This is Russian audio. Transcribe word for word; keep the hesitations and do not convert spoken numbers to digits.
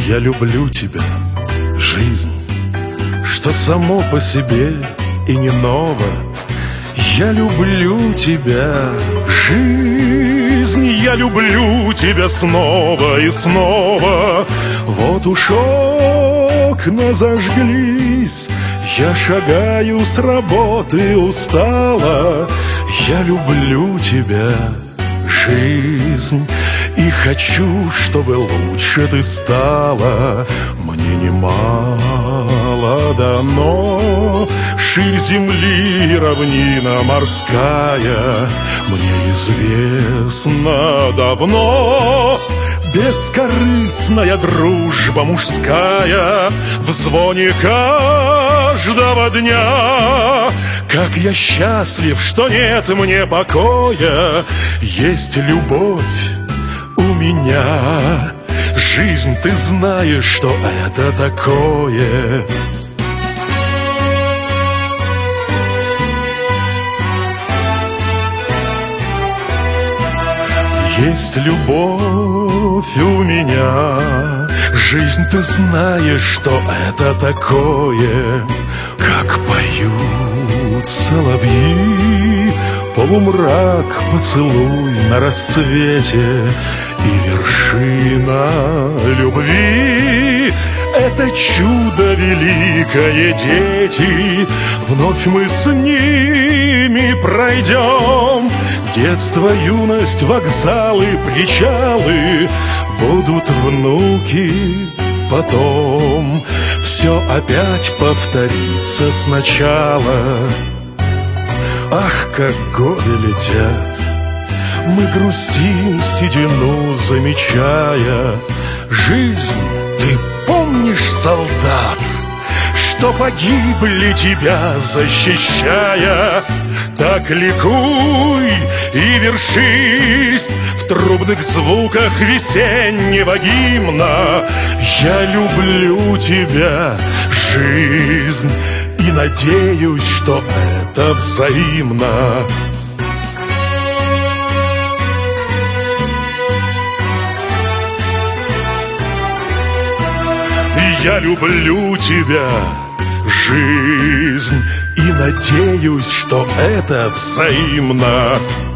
Я люблю тебя, жизнь, что само по себе и не ново. Я люблю тебя, жизнь, я люблю тебя снова и снова. Вот уж окна зажглись, я шагаю с работы устала. Я люблю тебя, жизнь, и хочу, чтобы лучше ты стала. Мне немало дано, ширь земли, равнина морская. Мне известно давно бескорыстная дружба мужская. В звоне каждого дня как я счастлив, что нет мне покоя. Есть любовь у меня, жизнь, ты знаешь, что это такое. Есть любовь у меня, жизнь, ты знаешь, что это такое. Как поют соловьи, полумрак, поцелуй на рассвете и вершина любви. Это чудо великое, дети, вновь мы с ними пройдем. Детство, юность, вокзалы, причалы, будут внуки потом. Все опять повторится сначала. Ах, как годы летят, мы грустим, седину замечая. Жизнь, ты помнишь, солдат, что погибли тебя защищая? Так ликуй и вершись в трубных звуках весеннего гимна. Я люблю тебя, жизнь, и надеюсь, что это взаимно. Я люблю тебя, жизнь, и надеюсь, что это взаимно.